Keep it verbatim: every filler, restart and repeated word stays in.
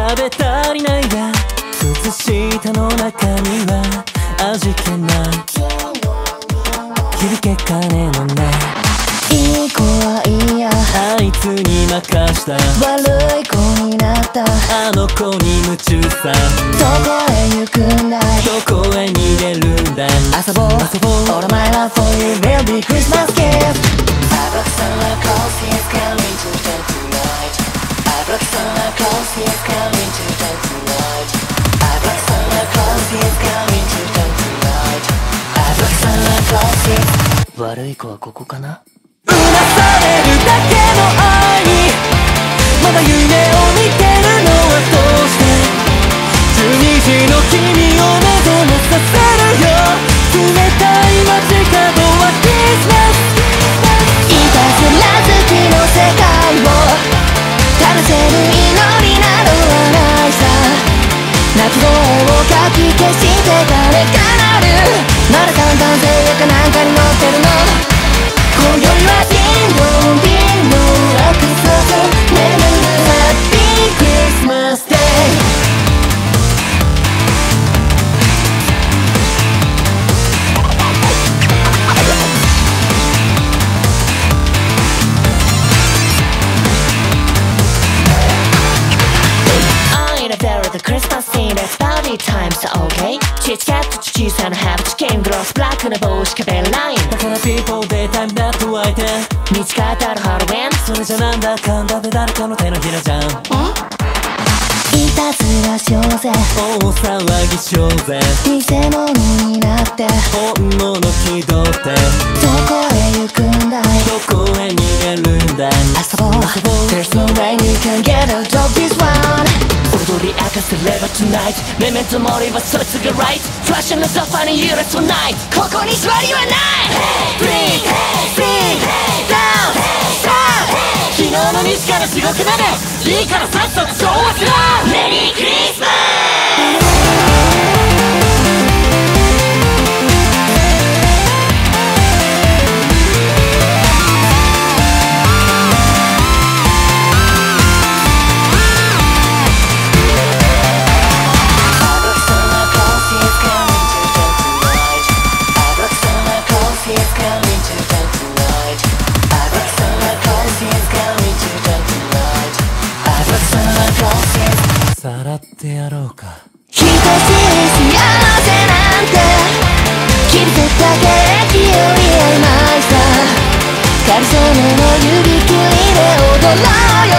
食べ足りないが靴下の中には味気ない響け金のないいい子はいいやあいつに任した悪い子になったあの子に夢中さどこへ行くんだいどこへ逃げるんだ遊ぼう遊ぼう All my love for you will be Christmas gift I brought Santa Claus, he is coming to town tonight. I brought Santa Claus, he is coming to town tonight. I brought Santa Claus, he is coming to town tonight. I brought Santa Claus, he is 悪い子はここかなうなされるだけの愛にまだ夢を見てるのはどうしてじゅうにじの君を目覚めさせるよ冷たい街角はクリスマスいたずら好きの世界を正せる祈りなどはないさ泣き声をかき消して誰かなるまだ簡単性やかなんかに乗ってるの今宵はディンドンディンドン落差と眠るハッピークリスマスデーThe Christmas scene, it's party time, so okay チチキャット小さなハーブチキングロスブラックな帽子壁ラインだからピーポーデイタイムだと湧いて見つかったらハロウィンそれじゃなんだかんだで誰かの手のひらじゃんいたずらしようぜ大騒ぎしようぜ偽物になって本物気取ってどこへ行くんだいどこへ逃げるんだ遊ぼう There's no way you can get out of this one踊り明かせれば tonight メメントモリはそいつが right フラッシュのソファに揺れ tonight ここに座りはない Bring, bring, down, down 昨日の西から地獄だねいいからさっさと調和しろメリークリスマスさらってやろうか一つに幸せなんて切り取ったケーキより曖昧さかりそめの指切りで踊ろうよ